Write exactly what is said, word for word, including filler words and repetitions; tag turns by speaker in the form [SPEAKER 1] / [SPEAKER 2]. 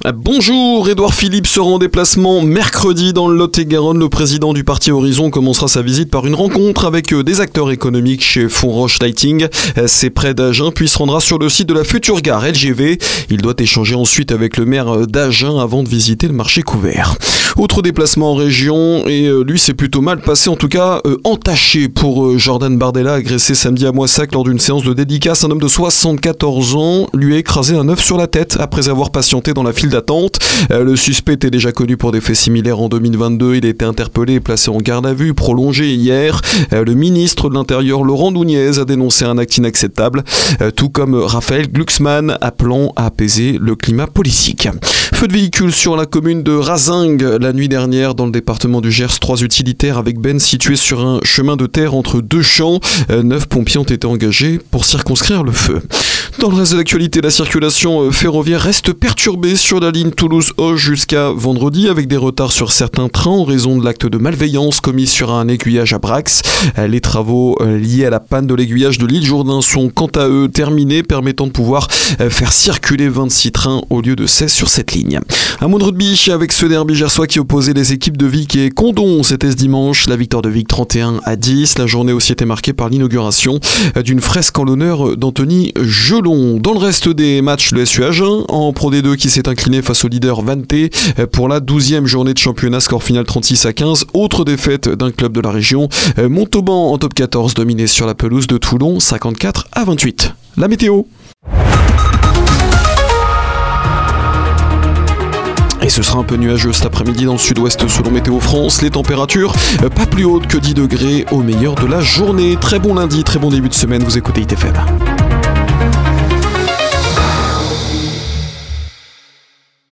[SPEAKER 1] Bonjour, Édouard Philippe sera en déplacement mercredi dans le Lot-et-Garonne. Le président du parti Horizon commencera sa visite par une rencontre avec des acteurs économiques chez Fonroche Lighting. C'est près d'Agen, puis se rendra sur le site de la future gare L G V. Il doit échanger ensuite avec le maire d'Agen avant de visiter le marché couvert. Autre déplacement en région, et lui c'est plutôt mal passé, en tout cas euh, entaché pour Jordan Bardella, agressé samedi à Moissac lors d'une séance de dédicace. Un homme de soixante-quatorze ans lui a écrasé un œuf sur la tête après avoir patienté dans la file d'attente. Euh, le suspect était déjà connu pour des faits similaires en deux mille vingt-deux. Il a été interpellé et placé en garde à vue, prolongé hier. Euh, le ministre de l'Intérieur, Laurent Nunez, a dénoncé un acte inacceptable, euh, tout comme Raphaël Glucksmann, appelant à apaiser le climat politique. Feu de véhicule sur la commune de Razingue la nuit dernière dans le département du Gers. Trois utilitaires avec bennes situés sur un chemin de terre entre deux champs. Euh, neuf pompiers ont été engagés pour circonscrire le feu. Dans le reste de l'actualité, la circulation ferroviaire reste perturbée sur la ligne Toulouse-Auch jusqu'à vendredi, avec des retards sur certains trains en raison de l'acte de malveillance commis sur un aiguillage à Brax. Les travaux liés à la panne de l'aiguillage de l'île Jourdain sont quant à eux terminés, permettant de pouvoir faire circuler vingt-six trains au lieu de seize sur cette ligne. Un mot de rugby avec ce derby gersois qui opposait les équipes de Vic et Condom. C'était ce dimanche, la victoire de Vic trente et un à dix. La journée aussi était marquée par l'inauguration d'une fresque en l'honneur d'Anthony Gelon. Dans le reste des matchs, le S U Agen en Pro D deux qui s'est incliné face au leader Vanté pour la douzième journée de championnat, score final trente-six à quinze. Autre défaite d'un club de la région, Montauban en top quatorze dominé sur la pelouse de Toulon cinquante-quatre à vingt-huit. La météo. Et ce sera un peu nuageux cet après-midi dans le sud-ouest selon Météo France. Les températures pas plus hautes que dix degrés au meilleur de la journée. Très bon lundi, très bon début de semaine, vous écoutez I T F M.